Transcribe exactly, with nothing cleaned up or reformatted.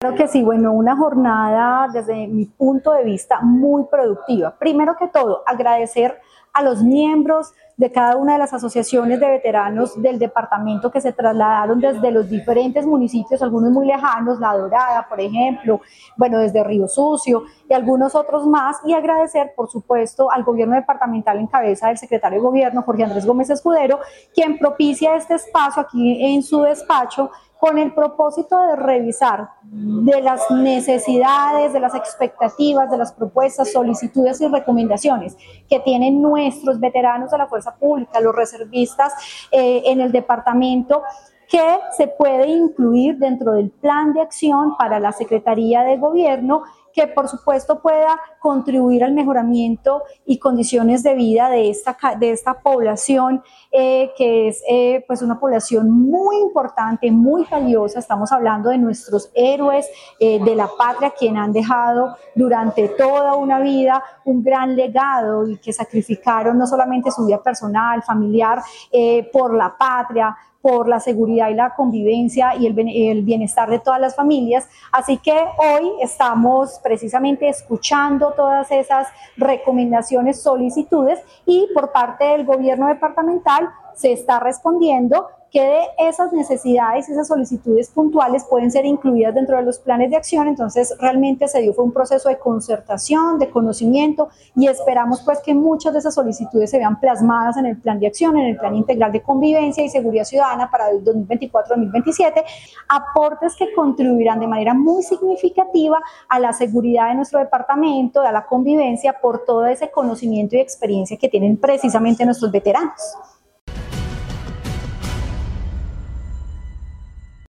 Claro que sí, bueno, una jornada desde mi punto de vista muy productiva. Primero que todo, agradecer a los miembros de cada una de las asociaciones de veteranos del departamento que se trasladaron desde los diferentes municipios, algunos muy lejanos, La Dorada, por ejemplo, bueno, desde Río Sucio y algunos otros más, y agradecer, por supuesto, al gobierno departamental en cabeza del secretario de gobierno, Jorge Andrés Gómez Escudero, quien propicia este espacio aquí en su despacho con el propósito de revisar de las necesidades, de las expectativas, de las propuestas, solicitudes y recomendaciones que tienen nuestros veteranos de la fuerza pública, los reservistas eh, en el departamento, que se puede incluir dentro del plan de acción para la Secretaría de Gobierno, que por supuesto pueda contribuir al mejoramiento y condiciones de vida de esta, de esta población, eh, que es eh, pues una población muy importante, muy valiosa. Estamos hablando de nuestros héroes eh, de la patria, quienes han dejado durante toda una vida un gran legado y que sacrificaron no solamente su vida personal, familiar, eh, por la patria, por la seguridad y la convivencia y el, el bienestar de todas las familias. Así que hoy estamos precisamente escuchando todas esas recomendaciones, solicitudes, y por parte del gobierno departamental se está respondiendo que de esas necesidades y esas solicitudes puntuales pueden ser incluidas dentro de los planes de acción. Entonces realmente se dio fue un proceso de concertación, de conocimiento, y esperamos pues que muchas de esas solicitudes se vean plasmadas en el plan de acción, en el plan integral de convivencia y seguridad ciudadana para el dos mil veinticuatro dos mil veintisiete, aportes que contribuirán de manera muy significativa a la seguridad de nuestro departamento, a la convivencia, por todo ese conocimiento y experiencia que tienen precisamente nuestros veteranos.